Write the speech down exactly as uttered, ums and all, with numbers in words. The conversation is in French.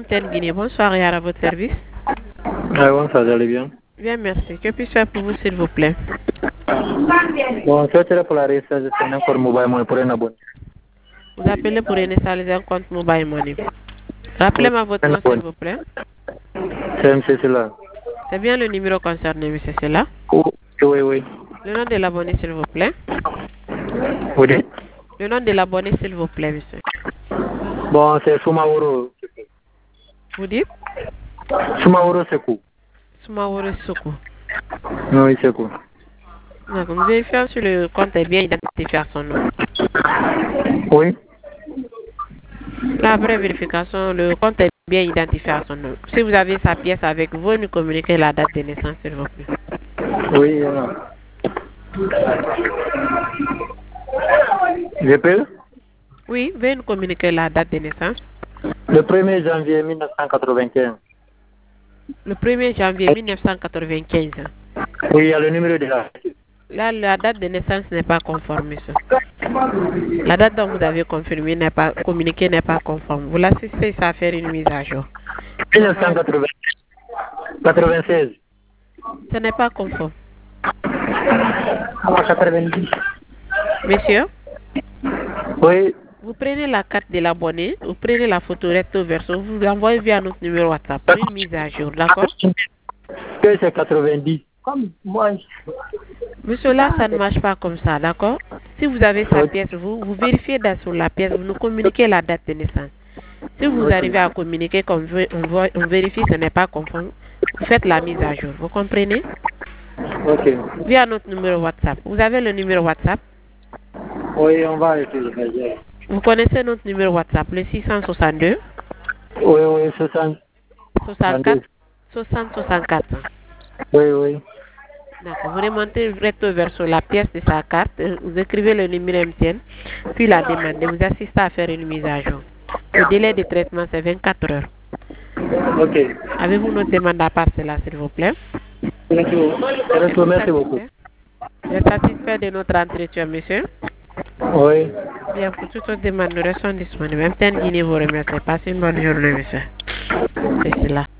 M T N Guinée, bonsoir et à votre service. Ah bon, ça allait bien. Bien, merci. Que puis-je faire pour vous, s'il vous plaît? Bon, ça c'est pour la registration d'un compte mobile money pour un abonné. Vous appelez pour initialiser un compte mobile money. Rappelez-moi votre nom, s'il vous plaît. C'est M C là. C'est bien le numéro concerné, monsieur, c'est là? Oui, oui, oui. Le nom de l'abonné, s'il vous plaît. Vous dites? Le nom de l'abonné, s'il vous plaît, monsieur. Bon, c'est Soumaoro. Vous dites? Soumaoro Sekou. Soumaoro Sekou. Oui, Sekou. D'accord. Nous vérifions si le compte est bien identifié à son nom. Oui. La vraie vérification, le compte est bien identifié à son nom. Si vous avez sa pièce avec vous, nous communiquez la date de naissance, s'il vous plaît. Oui. Euh... Je peux? Oui, veuillez nous communiquer la date de naissance. Le premier janvier mille neuf cent quatre-vingt-quinze. Le premier janvier mille neuf cent quatre-vingt-quinze. Oui, il y a le numéro de la... Là, la date de naissance n'est pas conforme, monsieur. La date dont vous avez confirmé n'est pas communiquée n'est pas conforme. Vous l'assistez à faire une mise à jour. mille neuf cent quatre-vingt-seize. Ce n'est pas conforme. quatre-vingt-dix. Monsieur? Oui. Vous prenez la carte de l'abonné, vous prenez la photo recto verso, vous l'envoyez via notre numéro WhatsApp pour une mise à jour, d'accord? Que c'est quatre-vingt-dix. Comme moi. Monsieur, là, ça ne marche pas comme ça, d'accord? Si vous avez sa pièce, vous, vous vérifiez dans sur la pièce, vous nous communiquez la date de naissance. Si vous arrivez à communiquer comme on, voit, on vérifie ce n'est pas conforme, vous faites la mise à jour, vous comprenez? Ok. Via notre numéro WhatsApp. Vous avez le numéro WhatsApp? Oui, on va essayer. Vous connaissez notre numéro WhatsApp, le six cent soixante-deux? Oui, oui, soixante. soixante-quatre soixante soixante-quatre. Oui, oui. D'accord. Vous remontez recto verso la pièce de sa carte, vous écrivez le numéro M T N, puis la demandez, vous assistez à faire une mise à jour. Le délai de traitement, c'est vingt-quatre heures. Ok. Avez-vous notre demande à part cela, s'il vous plaît? Merci beaucoup. Merci beaucoup. Vous êtes satisfait de notre entretien, monsieur? Oui. Bien, pour toute autre demande, nous restons disponibles. M T N Guinée vous remercie. Passez une bonne journée, monsieur. C'est cela.